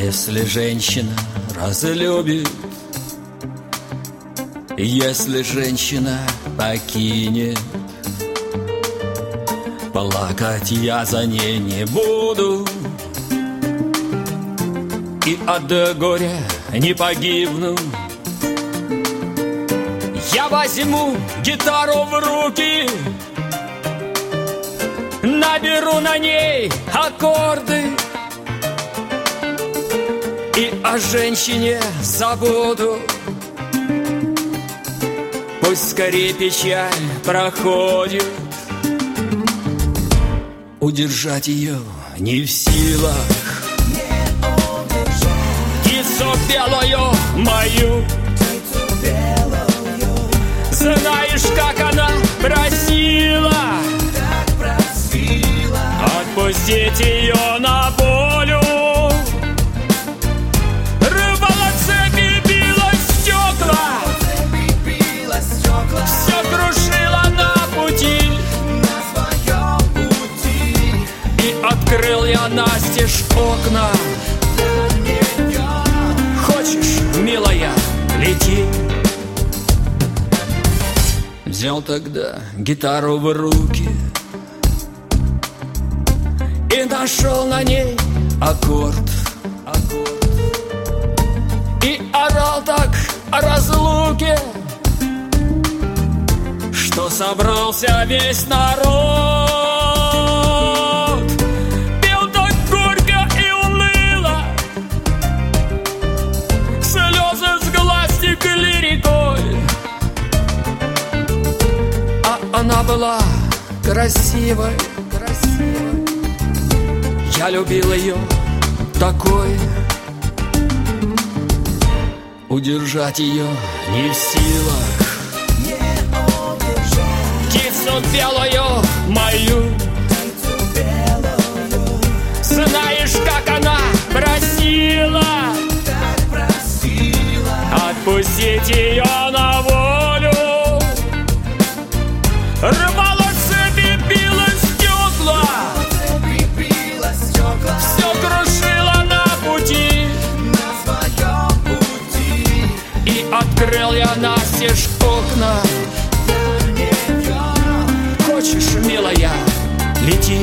Если женщина разлюбит, если женщина покинет, плакать я за ней не буду и от горя не погибну. Я возьму гитару в руки, наберу на ней аккорды и о женщине забуду. Пусть скорее печаль проходит, удержать ее не в силах. Птицу белую мою, знаешь, как она просила отпустить ее на волю. Рвала цепи, била стекла, все крушила на пути. И открыл я настежь окна. Хочешь, милая, лети. Взял тогда гитару в руки и нашел на ней аккорд. И орал так о разлуке, что собрался весь народ. Пел так горько и уныло, слезы с глаз текли рекой. А она была красивой, я любил ее такой. Удержать ее не в силах. Птицу белую мою, знаешь, как она просила отпустить ее на волю. Рвала цепи, била стекла, все крушила на пути. И открыл я настежь окна. Хочешь, милая, лети.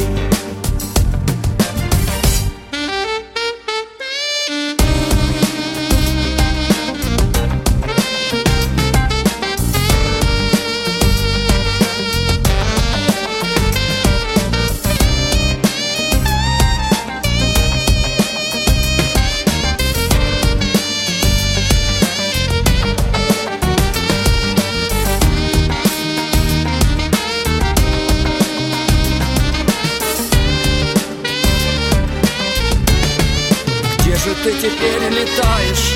Ты теперь летаешь,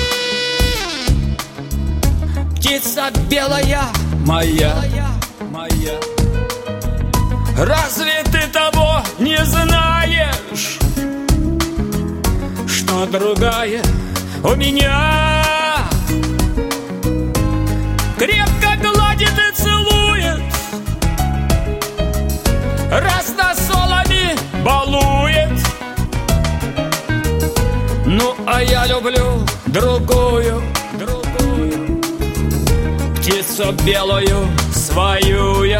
птица белая моя. Разве ты того не знаешь, что другая у меня крепко гладит и целует, разносолами балует? Ну, а я люблю другую, птицу белую свою я.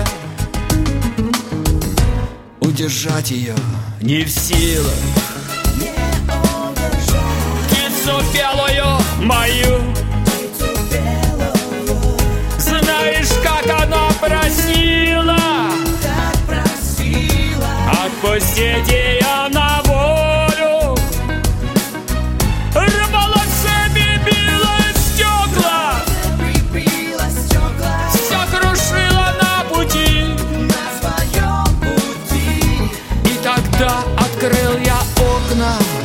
Удержать ее не в силах. Птицу белую мою, знаешь, как она просила отпустить ее на волю. Рвала цепи, била стекла, все крушила на пути. И тогда открыл я окна.